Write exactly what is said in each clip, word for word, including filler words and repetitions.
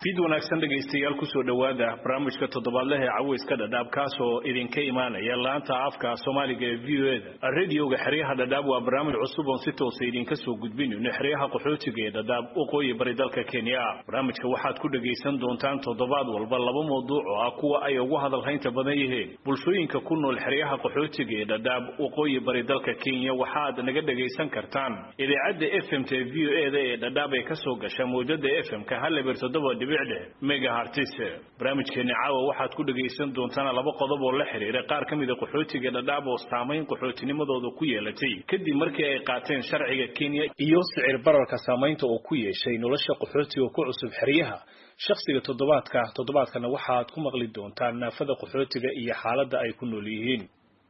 fiid wanaagsan dhageystayaal ku soo dhawaada barnaamijka toddobaadlaha ee caweyska dhadhaab kaas oo idinka imaanaya laanta afka Soomaaliga ee V O A radio-ga xiriyaha dhadhaab waa barnaamij cusub oo si toos ah idinka soo gudbinayno xiriyaha qaxootiga ee dhadhaab waqooyi bari dalka Kenya barnaamijka waxaad ku dhageysan doontaan toddobaad walba laba mowduuc oo ah kuwa ay ugu hadalhaynta badan yihiin bulshooyinka ku nool xiriyaha qaxootiga ee dhadhaab waqooyi bari dalka Kenya waxaad naga dhageysan kartaan idaacadda F M T V O A ee dhadhaab ee ka soo gasha mowjada F M ka hal eber toddoba megahertz barnaamijkeena caawa waxaad ku dhageysan doontaan laba qodob oo la xiriira qaar kamid ah qaxootiga dhadhaab oo saameyn qaxootinimadooda ku yeelatay kadib markii ay qaateen sharciga Kenya iyo sicir bararka saameynta oo ku yeeshay nolosha qaxootiga ku cusub xiriyaha shakhsiga toddobaadka toddobaadkana waxaad ku maqli doontaan naafada qaxootiga iyo xaaladda ay ku nool yihiin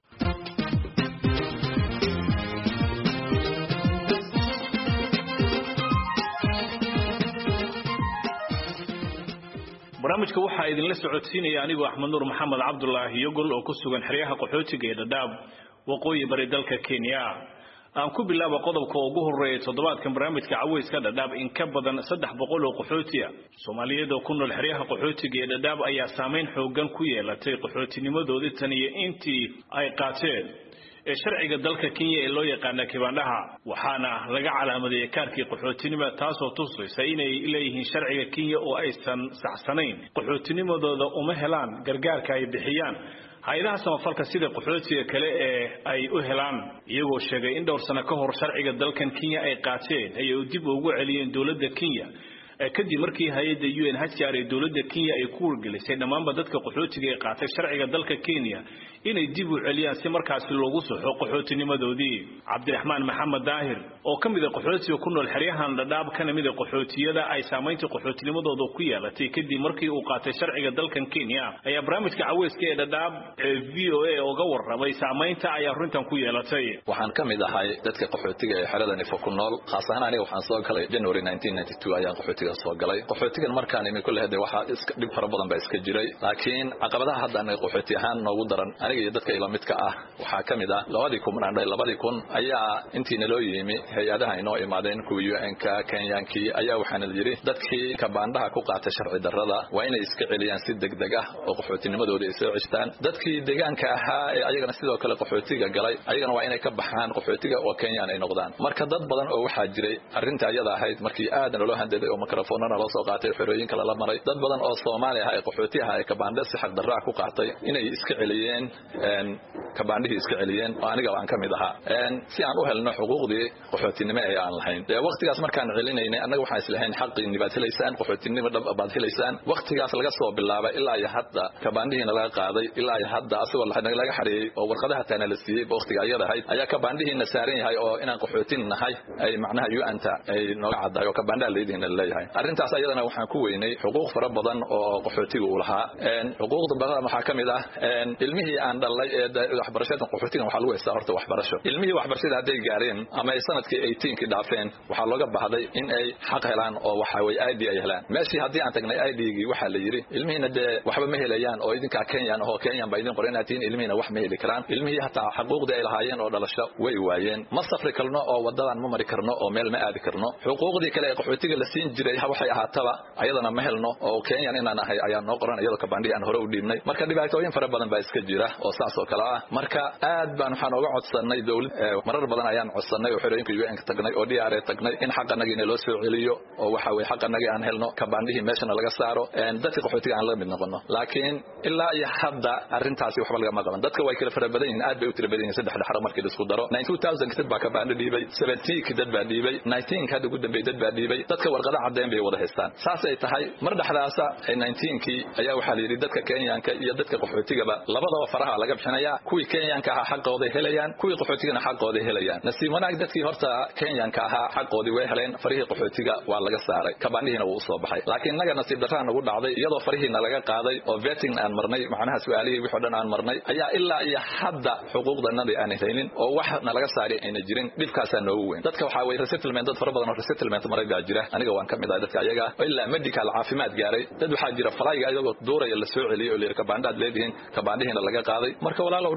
barnaamijka waxa idin la socodsiinaya anigu Axmed Nuur Maxamed Cabdullaahi Yogol oo ku sugan xiriyaha qaxootiga ee dhadhaab waqooyi bari dalka Kenya aan ku bilaabo qodobka ugu horeeya toddobaadkan barnaamijka caweyska dhadhaab in ka badan saddex boqol oo qaxootiya Soomaaliyeed oo ku nool xiriyaha qaxootiga ee dhadhaab ayaa saameyn xoogan ku yeelatay qaxootinimadoodii tan iyo intii ay qaateen ee sharciga dalka Kenya ee loo yaqaan kibaandaha waxaana laga calaamadeeyay kaarkii qaxootinimada taas oo tusaysa inay leeyihiin sharciga Kenya oo aysan saxsanayn qaxootinimadooda uma helaan gargaarka ay bixiyaan hay'adaha samafalka sida qaxootiga kale ee ay u helaan iyagoo sheegay in dhowr sano ka hor sharciga dalkan Kenya ay qaateen ay dib ugu celiyeen dawladda Kenya kadib markii hay'adda U N H C R ee dawladda Kenya ay ku wargelisay dhamaanba dadka qaxootiga ee qaatay sharciga dalka Kenya inay dib u celiyaan si markaas loogu soxo qaxootinimadoodii Cabdiraxmaan Maxamed Daahir oo kamid ah qaxootiga ku nool xiriyahan dhadhaab kana mid ah qaxootiyada ay saameynta qaxootinimadooda ku yeelatay kadib markii uu qaatay sharciga dalkan Kenya ayaa barnaamijka caweyska ee dhadhaab ee V O A uga warramay saameynta ay arrintan ku yeelatay waxaan kamid ahay dadka qaxootiga ee xiriyadan ifo ku nool khaas ahaan aniga waxaan soo galay January nineteen ninety-two ayaan qaxootiga soo galay qaxootigan markaan imi kulli hadda waxa iska dib fara badan baa iska jiray laakiin caqabadaha hadda anaga qaxooti ahaan noogu daran aniga iyo dadka ila midka ah waxa kamid ah labadii kun aan dhay labadii kun ayaa intii naloo yimi hay'adaha inoo imaadeen kuwa U N ka Kenyaanki ayaa waxaan yiri dadkii kabaandaha ku qaatay sharci darrada waa inay iska celiyaan si degdeg ah oo qaxootinimadooda ay soo cishtaan dadkii deegaanka ahaa ee ayagana sidoo kale qaxootiga galay ayagana waa inay ka baxaan qaxootiga oo Kenyaan ay noqdaan marka dad badan oo waxa jiray arinta ayada ahayd markii aadan loo handaday oo mikrofoonana loo soo qaatay xirooyinka la maray dad badan oo Soomaali ah ee qaxootiga ay kabaanda si xaq darro ku qaatay inay iska celiyeen kabaandihii iska celiyeen oo aniga waan kamid ahaa een si aan u helno xuquuqdii qaxootinimo ee aan lahayn ee waqtigaas markaan celinaynay anaga waxaan islahayn xaqii nibaad helaysaan qaxootinimo dhab baad helaysaan waqtigaas laga soo bilaabay ilaa iyo hadda kabaandihiina laga qaaday ilaa iyo hadda asagoo laga xareeyay oo warqadaha taana la siiyay waqtiga ayada ahayd ayaa kabaandihiina saaran yahay oo inaan qaxootin nahay ay macnaha U N ta ay nooga cadayo kabaandaha leeyihiin leeyahay arrintaas ayadana waxaan ku weynay xuquuq fara badan oo qaxootiga u lahaa een xuquuqda badan waxa kamid ah een ilmihii aan dhalay ee waxbarashada qaxootiga waxa lagu heystaa horta waxbarasho ilmihii waxbarashada haday gaareen ama ay sanadkii eighteen ki dhaafeen waxa looga baahday in ay xaq helaan oo waxa way I D ay helaan meeshii hadii aan tagnay I D-gi waxa la yiri ilmihiina de waxba ma helayaan oo idinka Kenyaan oo Kenyaan bay idin qoreenaatiin ilmihiina wax ma heli karaan ilmihii hataa xuquuqda ay lahaayeen oo dhalasho way waayeen ma safri karno oo wadadan ma mari karno oo meel ma aadi karno xuquuqdii kale ee qaxootiga la siin jiray waxay ahaataba ayadana ma helno oo Kenyaan inaan ahay ayaan noo qoran iyadoo kabaandhi aan hore u dhiibnay marka dhibaatooyin fara badan baa iska jira oo saas oo kala ah marka aad baan waxaan uga codsanay dawlad marar badan ayaan codsanay oo xirooyinka U N ka tagnay oo D R A tagnay in xaqanaga loo soo celiyo oo waxa way xaqanaga aan helno kabaandhihi meeshana laga saaro ee dadka qaxootiga aan la mid noqono laakiin ilaa iyo hadda arintaasi waxba laga ma qaban dadka way kala fara badan yihiin aad bay u tira badan yihiin saddex dhaxar markii la isku daro two thousand kid baa kabaandhi dhiibay seventeen kid baa dhiibay nineteen ka ugu dambeeyay dad baa dhiibay dadka warqada cadeen bay wada haystaan saas ay tahay mar dhaxdaasa nineteen ki ayaa waxa la yiri dadka Kenyaanka iyo dadka qaxootiga labadaba faraha laga bixinaya kuwii Kenyaanka ah xaqooda helayaan kuwii qaxootiga xaqooda helayaan nasiib wanaag dadkii horta Kenyaanka ah xaqoodii way heleen farihii qaxootiga waa laga saaray kabaandhihiina wuu soo baxay laakiin naga nasiib darraan ugu dhacday iyadoo farihiina laga qaaday oo vetting aan marnay macnaha su'aalihii wixii dhan aan marnay ayaa ilaa iyo hadda xuquuqdanada aan helin oo wax laga saaray ayna jirin dhibkaas noogu weyn dadka waxa way resettlement dad fara badan oo resettlement maray baa jira aniga waan kamid ah dadka ayaga ilaa medical caafimaad gaaray dad waxa jira falayga ayagoo dooraya la soo celiyo oo leer kabaandhaad leedihiin kabaandhihiina laga qaaday marka walaalow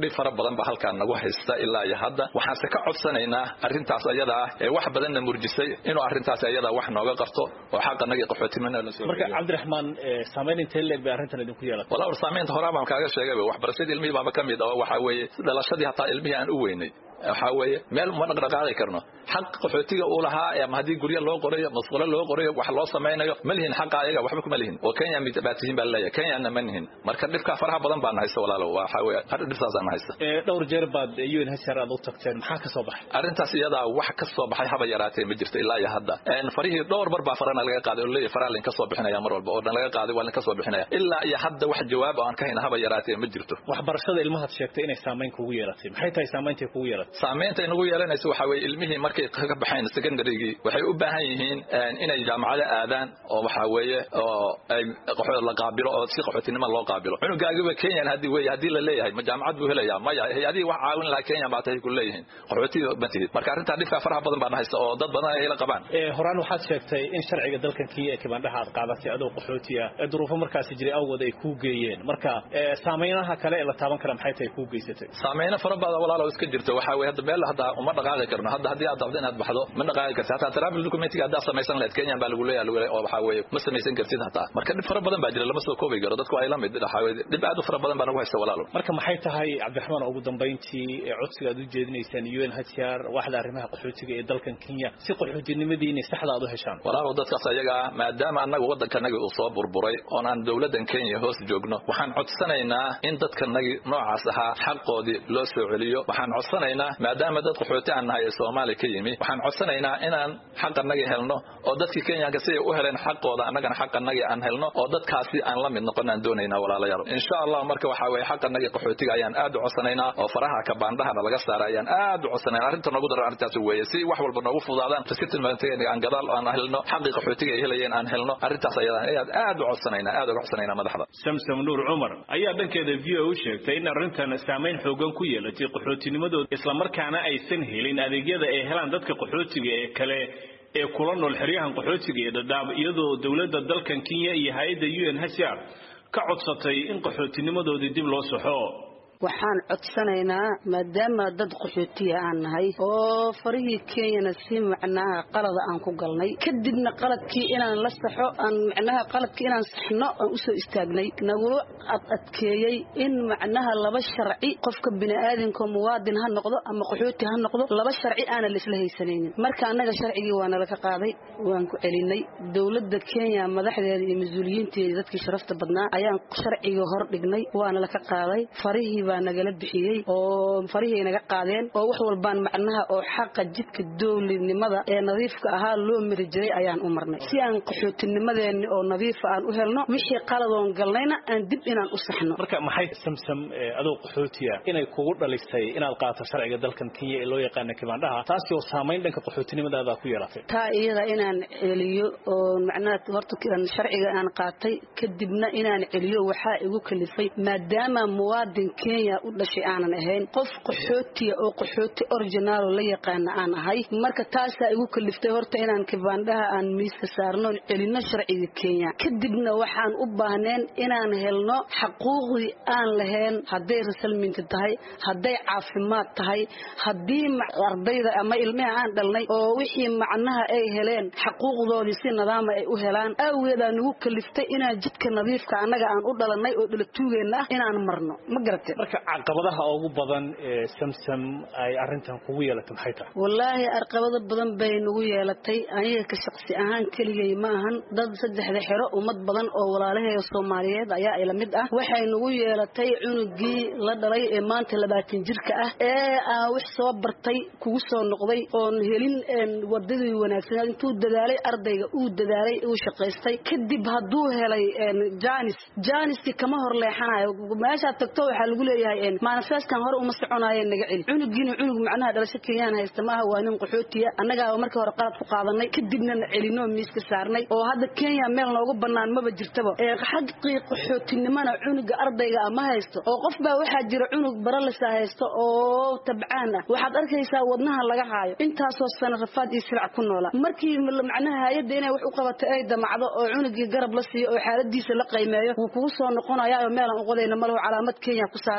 fara badan ba halkaan nagu haysta ilaa iyo hadda waxaan se ka codsanaynaa arrintaas ayada ah ee wax badanna murjisay inuu arrintaas ayada wax nooga qabto oo xaqanaga qaxootimana la soo marka Cabdiraxmaan saameyn intee leeg bay arrintan idinku yeelatay walaal saameynta hore baan kaaga sheegay waxbarashada ilmihi baa ka mid ah waxa weeye dhalashadii hataa ilmihi aan u weynay waxa weeye meel ma dhaqdhaqaaqi karno xaq qaxootiga uu lahaa ama hadii guriga loo qorayo masqalo loo qorayo wax loo sameeyo ma lihin xaq ayaga waxba kuma lihin oo Kenya mid baatihin baa leeyahay Kenya ma lihin marka dhibka faraha badan baan haysto walaalo waxa weeye har dhibtaas aan haysto ee dhowr jeer baad U N H C R aad u tagteen maxaa ka soo baxay arrintaas iyada wax ka soo baxay haba yaraatee ma jirto ilaa iyo hadda een farihii dhowr bar baa farana laga qaaday oo leeyahay faraalin ka soo bixinaya mar walba oo dhan laga qaaday waa ka soo bixinaya ilaa iyo hadda wax jawaab aan ka hayna haba yaraatee ma jirto waxbarashada ilmaha sheegtay inay saameyn kugu yeelatay maxay tahay saameynta kugu yeelatay saameynta inagu yeelanayso waxa weeye ilmihii markay ka baxeen secondary-gi waxay u baahan yihiin inay jaamacada aadaan oo waxa weeye oo ay qaxood la qaabilo oo si qaxootinimo loo qaabilo cunugaaga Kenya hadii weey hadii la leeyahay ma jaamacad buu helayaa ma yahay hadii wax caawin la Kenya ba tahay ku leeyahay qaxootiga batid marka arrinta dhifka faraha badan baan haysto oo dad badan ay la qabaan ee horaan waxaad sheegtay in sharciga dalkan Kenya ee kibaandhaha aad qaadatay adoo qaxootiga ee duruufo markaas jiray awgeed ay ku geeyeen marka saameynaha kale ee la taaban kara maxay tahay ku geysatay saameyna fara badan walaalo iska jirto waxa weeye hadda meel hadda uma dhaqaaqi karno hadda hadii aad dabdeen aad baxdo ma dhaqaaqi kartaa hatta travel document-iga aad samaysan lahayd Kenya baa lagu leeyahay oo waxa weeye ma samaysan kartid hatta marka dib fara badan baa jira lama soo koobi karo dadku ay la mid waxa weeye dib aad u fara badan baa nagu haysta walaalo marka maxay tahay Cabdiraxmaan ugu dambeyntii ee codsiga aad u jeedinaysaan U N H C R waxda arrimaha qaxootiga ee dalkan Kenya si qaxootinimadiina saxda aad u heshaan walaalo dadkaas ayaga maadaama anagu wadankanaga uu soo burburay oo aan dawladdan Kenya hoos joogno waxaan codsanaynaa in dadkanaga noocaas aha xaqoodii loo soo celiyo waxaan codsanaynaa maadaama dad qaxooti aan nahay Soomaaliya ka yimi waxaan codsanaynaa inaan xaqanaga helno oo dadkii Kenya ka si u heleen xaqooda anagana xaqanaga aan helno oo dadkaasi aan la mid noqonaan doonaynaa walaalayaal insha Allah marka waxa weeye xaqanaga qaxootiga ayaan aad u codsanaynaa oo faraha ka baandhaha laga saarayaan aad u codsanaynaa arrinta nagu daran arrintaas weeye si wax walba noogu fudaadaan resettlement-ga aan gadaal aan helno xaqi qaxootiga ay helayeen aan helno arrintaas ayaan aad u codsanaynaa aad u codsanaynaa madaxda Samsam Nuur Umar ayaa dhankeeda V O A sheegtay in arrintan saameyn xoogan ku yeelatay qaxootinimada isla markaana aysan helin adeegyada ay helaan dadka qaxootiga ee kale ee kula nool xiriyahan qaxootiga ee Dadaab iyadoo dawladda dalkan Kenya iyo hay'adda U N H C R ka codsatay in qaxootinimadoodii dib loo saxo waxaan codsanaynaa maadaama dad qaxootiga aan nahay oo farihii Kenya si macnaha qalada aan ku galnay kadibna qaladkii inaan la saxo aan macnaha qaladkii inaan saxno aan u soo istaagnay nagu adkeeyay in macnaha laba sharci qofka bini'aadinka muwaadin ha noqdo ama qaxooti ha noqdo laba sharci aan la isla haysanaynin marka anaga sharcigii waa nala ka qaaday waan ku celinay dawladda Kenya madaxdeeda iyo mas'uuliyiinteeda dadkii sharafta badnaa ayaan sharciga hor dhignay waana la ka qaaday farihii baa nagala bixiyay oo farihii naga qaadeen oo wax walbaan macnaha oo xaqa jidka dawladnimada ee nadiifka ahaa loo mari jiray ayaan u marnay si aan qaxootinimadeena oo nadiif aan u helno wixii qaladoon galnayna aan dib inaan u saxno marka maxay Samsam adoo qaxootiga inay kugu dhalisay inaad qaato sharciga dalkan Kenya ee loo yaqaan kibaandhaha taasi oo saameyn dhanka qaxootinimadaada ku yeelatay taa iyada inaan celiyo oo macnaha horta sharciga aan qaatay kadibna inaan celiyo waxa igu kalifay maadaama muwaadin Kenya u dhashay aanan ahayn qof qaxootiga oo qaxooti original la yaqaan aan ahay marka taas ay igu kaliftay horta inaan kibaandhaha aan miiska saarno celino sharciga Kenya kadibna waxaan u baahneen inaan helno xuquuqdii aan lahayn haday resettlement tahay haday caafimaad tahay hadii ardayda ama ilmaha aan dhalnay oo wixii macnaha ay heleen xuquuqdoodii si nidaam ay u helaan awgeed aan ugu kaliftay inaan jidka nadiifka anaga aan u dhalanay oo dhalatuugeena inaan marno ma garatay marka caqabadaha ugu badan ee Samsam ay arrintan kugu yeelatay maxay tahay wallahi caqabado badan bay nagu yeelatay aniga ka shakhsi ahaan kaligay ma ahan dad saddexda xiro umad badan oo walaalaheeyo Soomaaliyeed ayaa ila mid ah waxay nagu yeelatay cunugii la dhalay ee maanta labaatan jirka ah ee aan wax soo bartay kugu soo noqday oo helin wadadii wanaagsan intuu dadaalay ardayga uu dadaalay uu shaqaystay kadib haduu helay Janis Janis kama hor leexanayo meesha tagto waxa lagu leeyahay manifestan hore uma soconaayeen naga celi cunugiina cunug macnaha dhalasho Kenya haysta maaha waa nin qaxootiya anaga marka hore qalad ku qaadanay kadibna celino miiska saarnay oo hadda Kenya meel noogu banaan ma jirtaba ee xaqii qaxootinimada cunuga ardayga ama haysto oo qof baa waxa jira cunug baralisa haysto oo tabcaan ah waxaad arkaysaa wadnaha laga haayo intaas oo sano rafaad iyo sirc ku noola markii macnaha hay'adda inay wax u qabato ay damacdo oo cunugii garab la siiyo oo xaaladiisa la qiimeeyo uu kugu soo noqonayaa meel aan u qodayna malaha calaamad Kenya ku saaran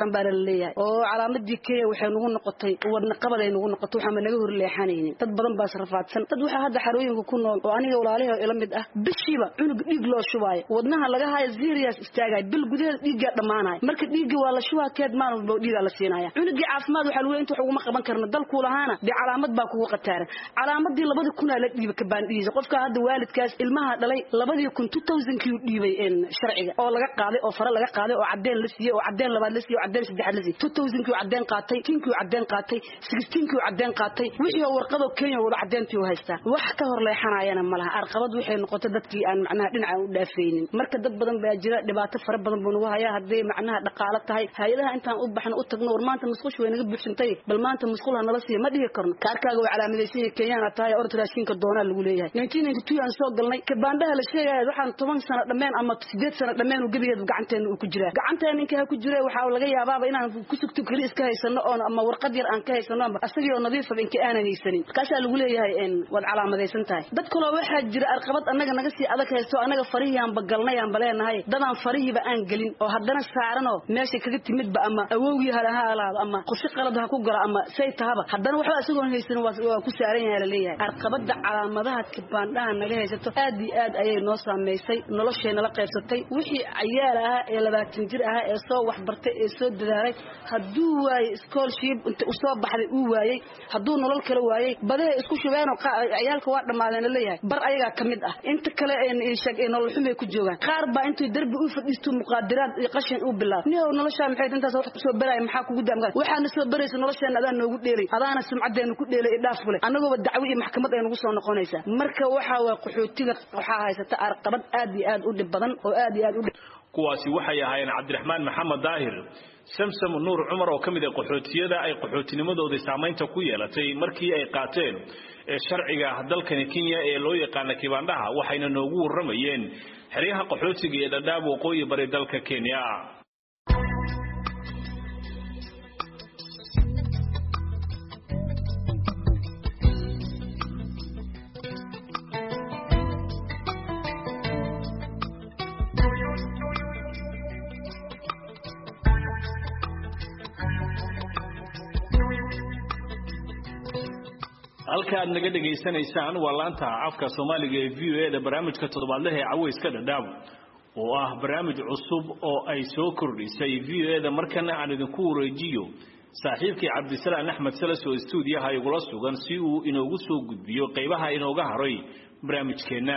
saaran baa la leeyahay oo calaamadii Kenya waxay nagu noqotay wadna qabad ay nagu noqoto waxa ma naga hor leexanaynin dad badan baa sarfaadsan dad waxa hadda xarooyinka ku nool oo aniga walaalahay ila mid ah bishiiba cunug dhiig loo shubaayo wadnaha laga hayo serious istaagay bil gudaheed dhiiga dhamaanay marka dhiiga waa la shubaa keed maalin baa dhiiga la siinaya cunugii caafimaad waxa lagu inta ugu ma qaban karna dalku lahaana bi calaamad baa kugu qataaran calaamadii labada kun la dhiibay ka baandhiisa qofka hadda waalidkaas ilmaha dhalay labada kun two thousand kii dhiibay in sharciga oo laga qaaday oo fara laga qaaday oo cadeen la siiyay oo cadeen labaad la siiyay oo cadeen saddex la siiyay two thousand kii cadeen qaatay ten kii cadeen qaatay sixteen kii cadeen qaatay wixii warqado Kenya wada cadeyntii u haystaa wax ka hor leexanayana malaha arqabad waxay noqotay dadkii aan macnaha dhinaca u dhaafaynin marka dad badan baa jira dhibaato fara badan buu nagu hayaa hadii macnaha dhaqaale tahay hay'adaha intaan u baxno u tagno war maanta musqush way naga buuxsantay bal maanta musqulaha nala siiyo ma dhihi karno kaarkaaga waa calaamadaysan Kenya tahay orod raashinka doona lagu leeyahay nineteen ninety-two aan soo galnay ka baandaha la sheegay waxaan toban sano dhameen ama sideed sano dhameen u gabigeed gacanteena uu ku jiraa gacanteena ninka ku jiray waxa laga yaabaa inaan ku sugto kali iska haysano oo ama warqad yar aan ka haysano ama asagii oo nadiif ah inka aan haysanin kaasa lagu leeyahay in wad calaamadaysan tahay dad kale waxa jira arqabad anaga naga sii adag haysto anaga farihiyaan bagalnay aan baleenahay dadaan farihiba aan galin oo haddana saarano meesha kaga timid ba ama awowgii halaha alaad ama qorshe qalad ha ku gala ama say tahaba haddana waxa asagoo haysan waa ku saaran yahay la leeyahay arqabada calaamadaha kibaandhaha naga haysato aad iyo aad ayay noo saameysay nolosheena la qaybsatay wixii ayaal ah ee labaatan jir ah ee soo wax bartay ee soo dadaalay haduu waay scholarship inta u soo baxday uu waayay haduu nolol kale waayay baday isku shubeen oo ciyaalka waa dhamaadeen leeyahay bar ayaga kamid ah inta kale ee shaq ee nolol xumay ku joogan qaar baa intuu darbi u fadhiisto muqaadaraad iyo qashin u bilaab niyo nolosha maxay intaas wax soo baray maxaa kugu daamgan waxaana soo baraysa nolosheena adaan noogu dheelay adaana sumcadeena ku dheelay dhaaf kule anagoo dacwo iyo maxkamad ay nagu soo noqonaysa marka waxa waa qaxootiga waxa haysata arqabad aad iyo aad u dhib badan oo aad iyo aad u kuwaasi waxay ahaayeen Cabdiraxmaan Maxamed Daahir Samsam Nuur Umar oo kamid ah qaxootiyada ay qaxootinimadooda saameynta ku yeelatay markii ay qaateen ee sharciga dalkan Kenya ee loo yaqaan kibaandhaha waxayna noogu waramayeen xiriyaha qaxootiga ee Dadaab waqooyi bari dalka Kenya halka aad naga dhageysanaysaan waa laanta afka Soomaaliga ee V O A da barnaamijka toddobaadlaha ee Caweyska Dadaab oo ah barnaamij cusub oo ay soo kordhisay V O A da markana aan idinku wareejiyo saaxiibkii Cabdisalaam Axmed Salas oo stuudiyaha igula sugan si uu inoogu soo gudbiyo qaybaha inooga haray barnaamijkeena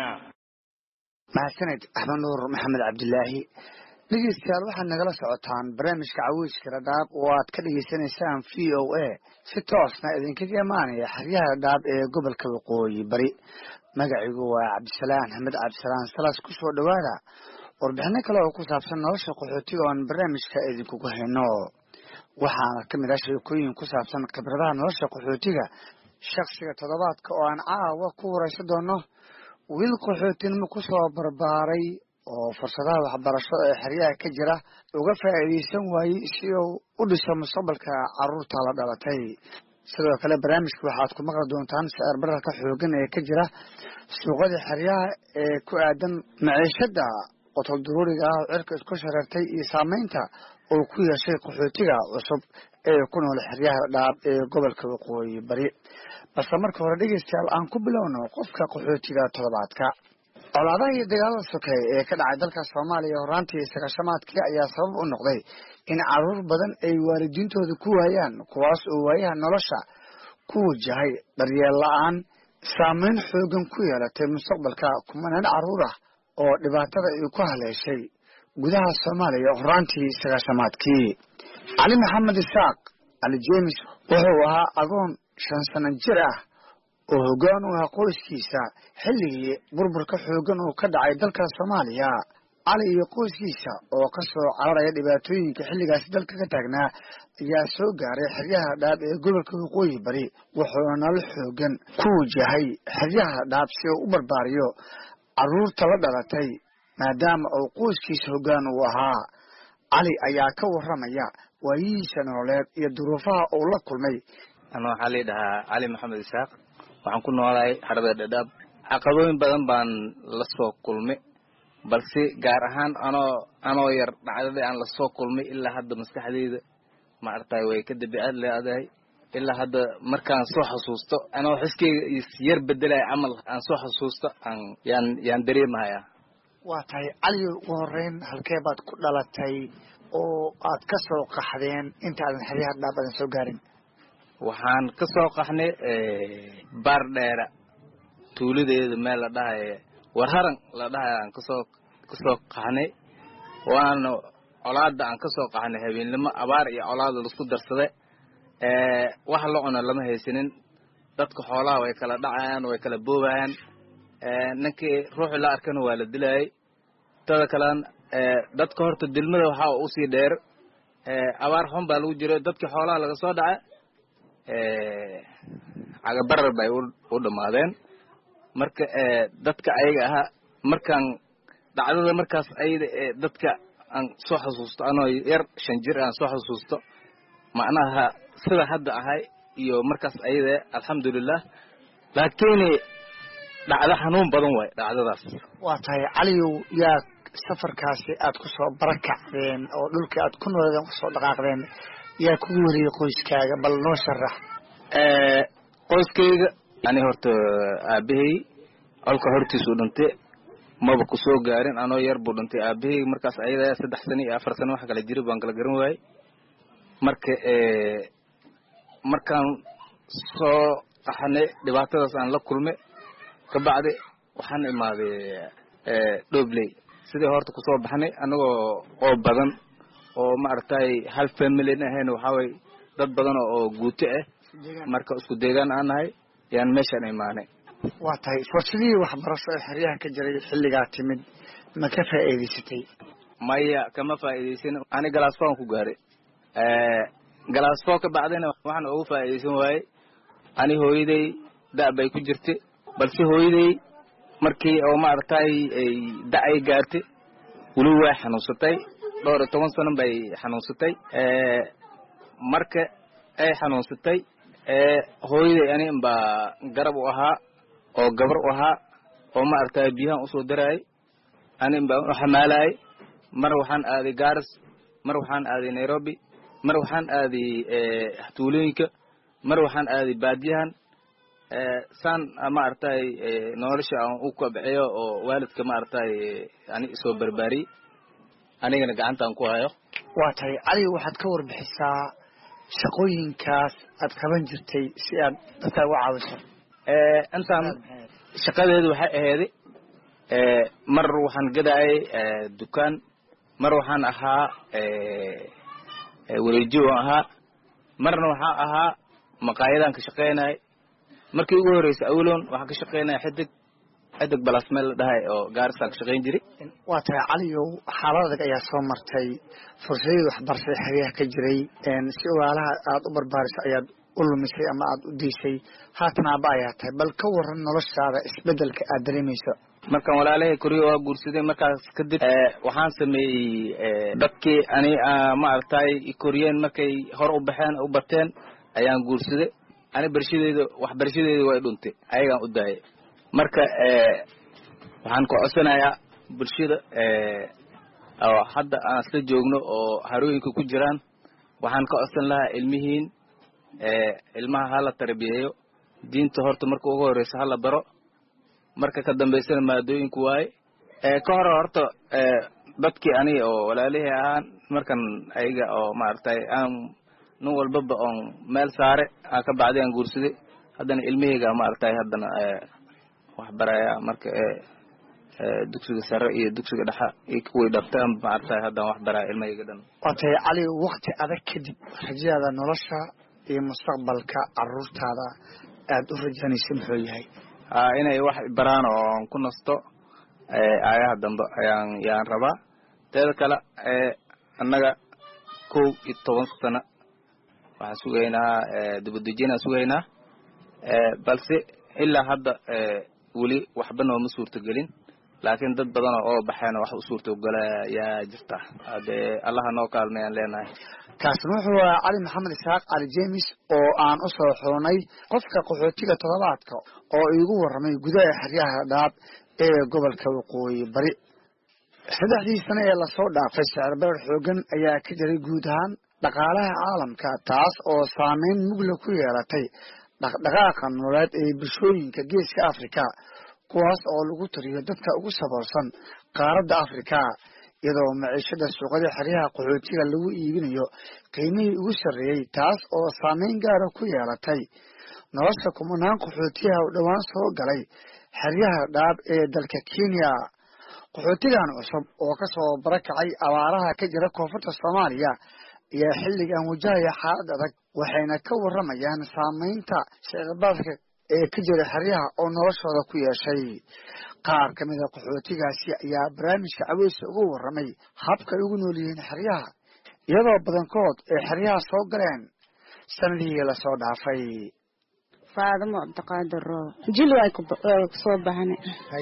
mahadsanid Axmed Nuur Maxamed Cabdilaahi dhegeystayaal waxaad nagala socotaan barnaamijka Caweyska Dadaab oo aad ka dhageysanaysaan V O A si toosna idinkaga imaanaya xeryaha Dadaab ee gobolka Waqooyi Bari magaciigu waa Cabdisalaam Axmed Cabdisalaam Salas ku soo dhawaada warbixino kale oo ku saabsan nolosha qaxootiga oo barnaamijka idinkugu hayno waxaana ka mid ah sheekooyin ku saabsan khibradaha nolosha qaxootiga shakhsiga toddobaadka oo aan caawa ku waraysan doono wiil qaxootinimo ku soo barbaaray oo fursadaha waxbarasho ee xeryaha ka jira uga faa'iideysan waayay si uu u dhiso mustaqbalka carruurta la dhalatay sidoo kale barnaamijka waxaad ku maqli doontaan sicir bararka xooggan ee ka jira suuqada xeryaha ee ku aadan maciishada qotol daruuriga ah oo cirka isku shareertay iyo saameynta uu ku yeeshay qaxootiga cusub ee ku nool xeryaha Dadaab ee gobolka Waqooyi Bari balse marka hore dhegeystayaal aan ku bilowno qofka qaxootiga toddobaadka colaadaha iyo dagaalada sokeeye ee ka dhacay dalka Soomaaliya horaantii sagashamaadkii ayaa sabab u noqday in carruur badan ay waalidiintooda ku waayaan kuwaas oo waayaha nolosha ku wajahay daryeel la'aan saameyn xoogan ku yeelatay mustaqbalka kumanaan carruur ah oo dhibaatada ay ku haleeshay gudaha Soomaaliya horaantii sagashamaadkii Cali Maxamed Isaaq Cali James wuxuu ahaa agoon shan sano jir ah oo hoggaan u ah qoyskiisa xilligii burburka xooggan oo ka dhacay dalka Soomaaliya Cali iyo qoyskiisa oo ka soo cararaya dhibaatooyinka xilligaas dalka ka taagnaa ayaa soo gaaray xeryaha Dadaab ee gobolka Waqooyi Bari wuxuuna nolol xooggan ku wajahay xeryaha Dadaab si uu u barbaariyo carruurta la dhalatay maadaama uu qoyskiisa hoggaan u ahaa Cali ayaa ka waramaya waayihiisa nololeed iyo duruufaha uu la kulmay أنا waxaa dhahaa Cali Maxamed Isaaq waxaan ku noolahay xarada Dadaab caqabooyin badan baan la soo kulmay balse gaar ahaan anoo anoo yar dhacdada aan la soo kulmay ilaa hadda maskaxdeyda ma artay way ka dabiicad leedahay ilaa hadda markaan soo xasuusto anoo xiskeyga yar bedelay amal aan soo xasuusto aan yaan yaan dareemayaa waa tahay cali ugu horeyn halkee baad ku dhalatay oo aad ka soo qaxdeen intaadan xeryaha dhadhaab aadan soo gaarin waxaan ka soo qaxnay Baardheera tuuladeeda meel la dhahay Warharan la dhahay aan ka soo ka soo qaxnay waana colaada aan ka soo qaxnay habeenimo abaar iyo colaad la isku darsaday ee wax la cuno lama haysanin dadka xoolaha way kala dhacayaan way kala boobayaan ee ninkii ruux la arkana waa la dilayay tada kalaan ee dadka horta dilmada waxa uu sii dheer ee abaar xun baa lagu jiray dadka xoolaha laga soo dhacay ee aga barar bay u dhamaadeen marka ee dadka ayaga aha markaan dhacdada markaas ayada ee dadka aan soo xasuusto anoo yar shan jir aan soo xasuusto macnaha sida hadda ahay iyo markaas ayada alxamdulillah laakiin dhacdo xanuun badan way dhacdadaas waa tahay caliyow yaa safarkaasi aad ku soo barakacdeen oo dhulkii aad ku noolaydeen ku soo dhaqaaqdeen yaa kugu wariyay qoyskaaga bal noo sharax ee qoyskayga ani horta aabahay alka hortiisu dhintay maba ku soo gaarin anoo yar buu dhintay aabahay markaas ayada saddex sano iyo afar sano wax kala jiray baan kala garan waayay marka ee markaan soo qaxnay dhibaatadaas aan la kulmay ka bacdi waxaan imaaday ee Dhobley sidii horta ku soo baxnay anagoo oo badan oo ma artay hal family ahayn waxa way dad badan oo guuto ah marka isku deegaan aan nahay yaan meeshan imaanay waa tahay fursadii waxbarasho ee xeryaha ka jiray xilligaa timid ma ka faa'iidaysatay maya kama faa'iidaysan ani galaasfoon ku gaaray ee galaasfoon ka bacdina waxaan ugu faa'iidaysan waayay ani hooyaday daabay ku jirtay balse hooyaday markii oo ma artay ay dacay gaartay wali way xanuunsatay dhowr iyo toban sano bay xanuunsatay ee marka ay xanuunsatay ee hooyaday ani ba garab u ahaa oo gabar u ahaa oo ma artay biyahan u soo daray ani ba xamaalay mar waxaan aaday Garis mar waxaan aaday Nairobi mar waxaan aaday ee tuulooyinka mar waxaan aaday baadiyahan ee san ma artay nolosha aan u kobciyo oo waalidka ma artay ani soo barbaari anigana gacantaan ku hayo waa tahay cali waxaad ka warbixisaa shaqooyinkaas aad qaban jirtay si aad dadka uga caawiso ee intaan shaqadeedu waxay ahayd ee mar waxaan gadaayay dukaan mar waxaan ahaa ee wareejiyo ahaa marna waxaan ahaa maqaayadan ka shaqeynay markii ugu horeysay awloon waxaan ka shaqeynay xidig xidig balasmeel dhahay oo Gaarisa ka shaqeyn jiray waa tahay caliyow xaaladadag ayaa soo martay fursadii waxbarasho xeryaha ka jiray een si walaalaha aad u barbaarisay ayaad u lumisay ama aad u diisay haatan aaba ayaa tahay bal ka waran noloshaada isbedelka aad dareemayso markaan walaalahay koriyo waa guursaday markaas kadib ee waxaan sameeyay dadkii ani ma artay koriyeen markay hor u baxeen u bateen ayaan guursaday ani barshadeedu wax barshadeedu way dhuntay ayagaan u daayay marka ee waxaan ku codsanayaa bulshada ee oo hadda aan isla joogno oo harooyinka ku jiraan waxaan ka codsan lahaa ilmihiin ee ilmaha hala tarbiyeeyo diinta horta marka ugu horeysa hala baro marka ka dambeysana maadooyinku waay ee ka hor horta ee dadkii ani oo walaalihi ahaan markan ayaga oo ma artay aan nin walba oo meel saare ka bacdi aan guursaday haddana ilmihayga ma artay haddana ee wax baraya marka ee dugsiga sare iyo dugsiga dhexe iyo kuwii dhabtaan ma artay haddana wax baraya ilmahayga dhan waa tahay cali waqti adag kadib rajada nolosha iyo mustaqbalka carruurtaada aad u rajaynayso muxuu yahay aa inay wax baraan oo ku nasto ee ayaha dambe ayaan yaan rabaa teeda kale ee annaga kow iyo toban sano waxaan sugaynaa dibadejinaan sugaynaa balse ilaa hadda weli waxba nooma suurtagelin laakiin dad badan oo baxeen wax u suurtagelaya yaa jirta hadee allaha noo kaalmeeyaan leenahay kaasna wuxuu ahaa cali maxamed isaaq cali james oo aan u soo xulnay qofka qaxootiga toddobaadka oo iigu warramay gudaha xeryaha dhaab ee gobolka waqooyi bari saddexdii sano ee lasoo dhaafay sicir barar xoogan ayaa ka jiray guud ahaan dhaqaalaha caalamka taas oo saameyn mugla ku yeelatay dhaqdhaqaaqa nololeed ee bulshooyinka geeska afrika kuwaas oo lagu tiriyo dadka ugu saboolsan qaaradda afrika iyadoo maciishada suuqada xeryaha qaxootiga lagu iibinayo qiimihii ugu sarreeyey taas oo saameyn gaara ku yeelatay nolosha kumanaan qaxootiyaha oo dhowaan soo galay xeryaha dhaab ee dalka kenya qaxootigan cusub oo kasoo barakacay abaaraha ka jira koonfurta soomaaliya ayaa xilligan wajahaya xaalad adag waxayna ka waramayaan saameynta sicirbararka ee ka jira xeryaha oo noloshooda ku yeeshay qaar ka mid a qaxootigaasi ayaa barnaamijka caweyska uga waramay habka ay ugu nool yihiin xeryaha iyadoo badankood ay xeryaha soo galeen sanadihii lasoo dhaafay faadamo cabdiqaadir roob jil way kusoo baxane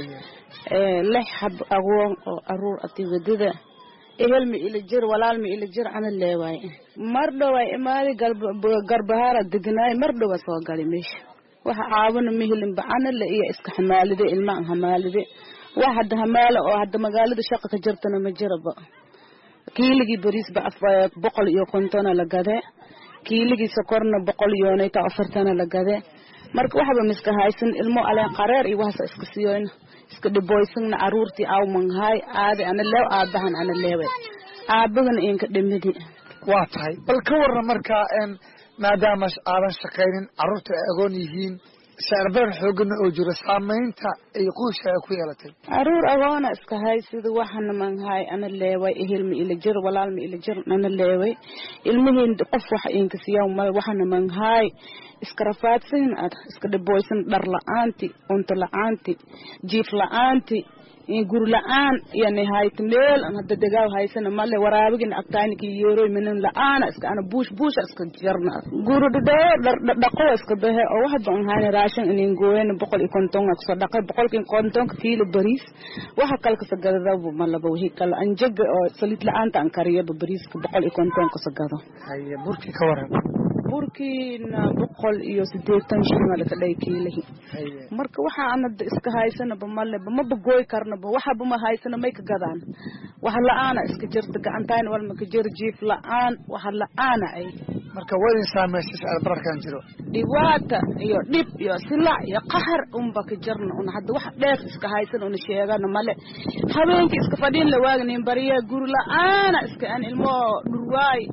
lix xab agoon oo aruur ati wadada ehel ma ila jir walaal ma ila jir ana leewaay mar dhaway imaadi garbahaara degnaay mar dhawa soo gali meesha waxa caawina mihilin bacana la iyo iska xamaalide ilma aan xamaalide waxa hadda hamaala oo hadda magaalada shaqo ka jirtana ma jiraba kiiligi bariis ba afay boqol iyo konton la gade kiiligi sokorna boqol iyo nayta afartan la gade marka waxba miska haysan ilmo aleen qareer iyo waxa iska siyoyn iska dhiboysana aruurti aw manhay aadi ana leew aabahan ana leewe aabagan in ka dhimidi waa tahay bal ka waran marka een maadaama aadan shaqaynin aruurta ay agoon yihiin sicirbarar xoogan oo jiro saameynta ay qoyska ku yeelatay aruur agoona iska haysida waxana manhay ana leeway ehel ma ila jir walaal ma ila jir ana leeway ilmihiin qof wax in ka siyaa ma waxana manhay iska rafaadsan ad iska dhiboysan dhar la'aanti cunto la'aanti jiif la'aanti in gur la'aan yani hayt meel aan hadda dagaal haysan male waraabigin agtaani ki yeeroy minan la'aana iska ana buush buush iska jarna guru dheer dhaqo iska bahe oo wax baan hayna raashin in gooyeen boqol iyo konton ka soo dhaqay boqol iyo konton kiilo bariis waxa kale ka sagada malaba wixii kale anjag oo saliid la'aanta aan kariyo bariis boqol iyo konton ka sagado haye burki ka waran burkiina boqol iyo siddeetan shilin la ka dhay kiilahi marka waxa aan iska haysana bamale ma bagooy karna waxa bama haysana may ka gadaan waxa la'aana iska jirta gacantaan wal ma ka jir jiif la'aan waxa la'aana ay marka wadin saameysay sicirbararkan jiro dhibaata iyo dhib iyo sila iyo qahar umba ka jirna una hadda wax dheer iska haysana una sheegana male habeenkii iska fadhiin la waagnin bariya gur la'aana iska aan ilmo dhurwaay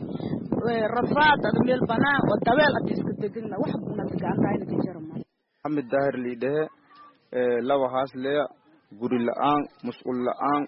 rafaad ad meel banaan oo dabeel ad iska degna wax buna gacantaan ka jiro male Ahmed Dahir liide ee laba haas leeya guri la'aan mas'uul la'aan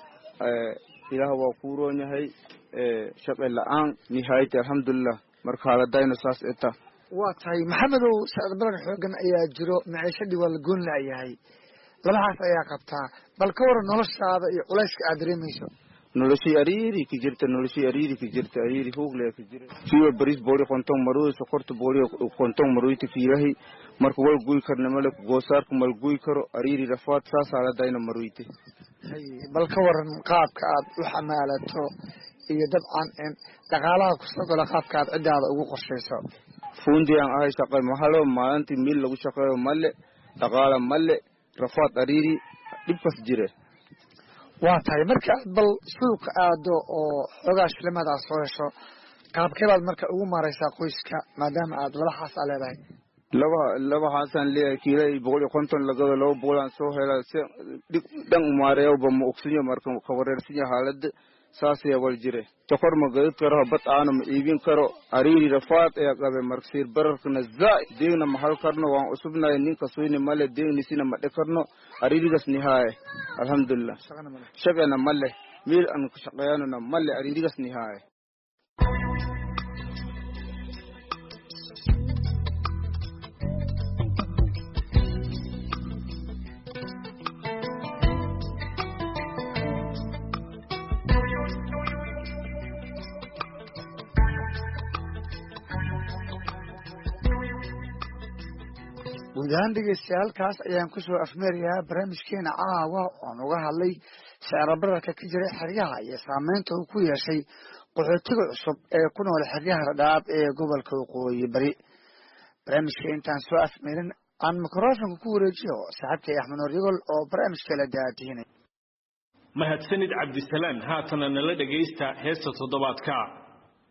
ee ilaah waa ku roon yahay ee shaqo la'aan nihayt alxamdulillah marka la dayno saas eta waa tahay maxamedow sicirbarar xoogan ayaa jiro maciishadii waa la goon la'yahay labahaas ayaa qabtaa bal ka waran noloshaada iyo culayska aad dareemayso noloshii ariiri ki jirta noloshii ariiri ki jirta ariiri hoogle ki jirta kiwa baris boori konton maruy sokorta boori konton maruy tifiirahi marka wal guy karna male goosaarku mal guy karo ariiri rafaad saas ala dayna maruyte hay bal ka waran qaabka aad u xamaalato iyo dabcan in dhaqaalaha ku soo gala qaabka aad cidaada ugu qorshayso fuundi aan ahay shaqay mahalo maalintii mil lagu shaqeeyo male dhaqaala male rafaad ariiri dhibkas jire waa tahay marka aad bal suuqa aado oo xoogaa shilimadaa soo hesho qaabkeebaad marka ugu maaraysaa qoyska maadaama aad laba xaas aa leedahay laba laba xaasaan leeyahay kiila boqol iyo konton lagado laba boqolaan soo helaa si dhan umaareeyaba ma ogsinyo marka ka wareersinya xaalada saas ayaa wal jire sokor ma gadid karo bad aana ma iibin karo ariiri rafaad ayaa qabe marka siir bararkana zaa'id deegna ma hal karno waan cusubnahay ninka suyni male deegnisina ma dhe karno ariirigas nihaaye alxamdulillah shaqana male meel aan ka shaqeeyanona male ariirigas nihaaye guud ahaan dhegeystayaal halkaas ayaan kusoo afmeerayaa barnaamijkeena caawa oon uga hadlay sicirbararka ka jira xeryaha iyo saameynta uu ku yeeshay qaxootiga cusub ee ku nool xeryaha dhadhaab ee gobolka waqooyi bari barnaamijka intaan soo afmeerin aan mikrofonka ku wareejiyo saaxiibkay axmed nuur yagol oo barnaamijka la daadihinay mahadsanid cabdisalaan haatana nala dhegaysta heesta toddobaadka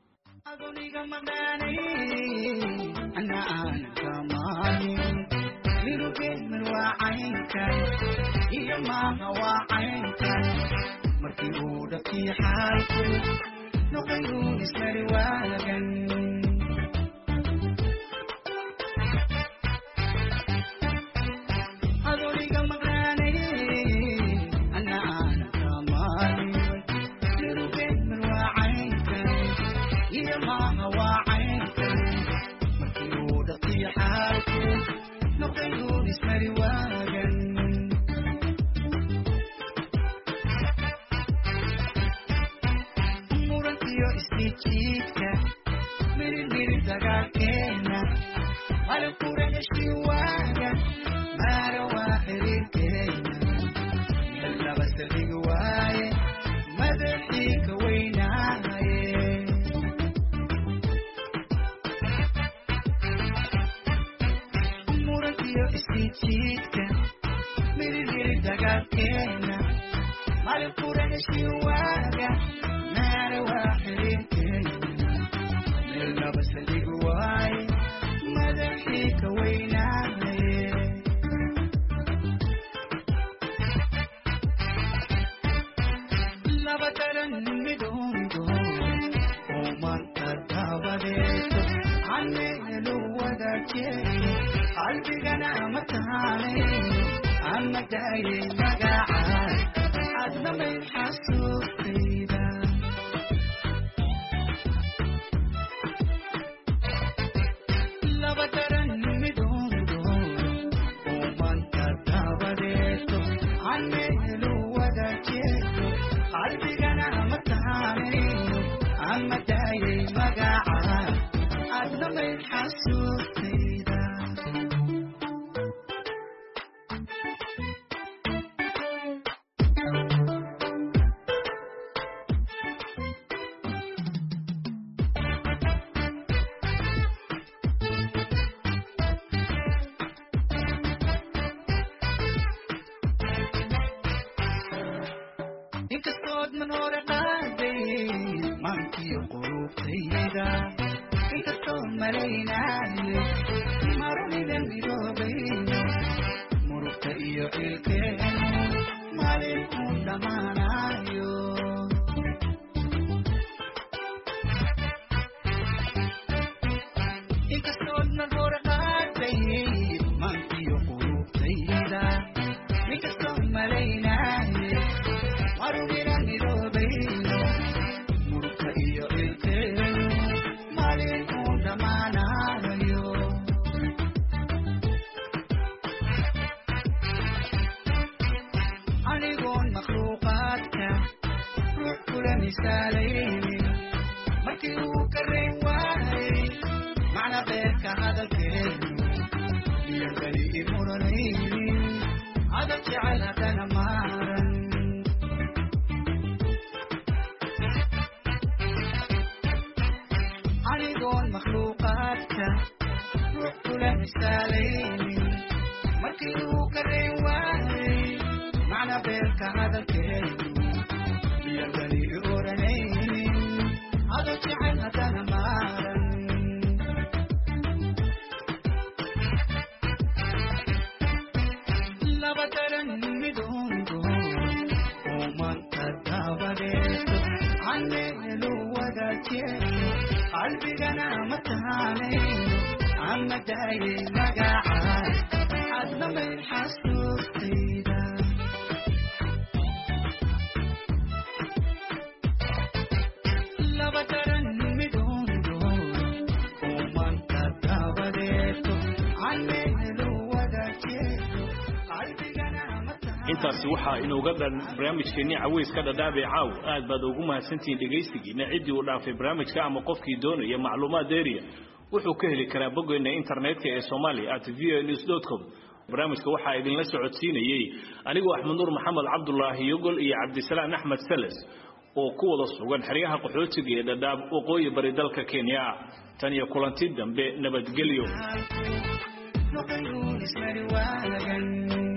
intaasi waxa inooga dhan barnaamijkeeni caweyska dhadhaabay caaw aad baad ugu mahadsantihiin dhegaysigiina cidii uu dhaafay barnaamijka ama qofkii doonaya macluumaad dheeriya wuxuu ka heli karaa boggeena internetka ee Soomaali at v o news dot com barnaamijka waxa idin la socodsiinayay anigoo Axmed Nuur Maxamed Cabdullaahi Yogol iyo Cabdisalaam Axmed Salas oo ku wada sugan xiriyaha qaxootiga ee dhadhaab waqooyi bari dalka Kenya tan iyo kulanti dambe nabadgelyo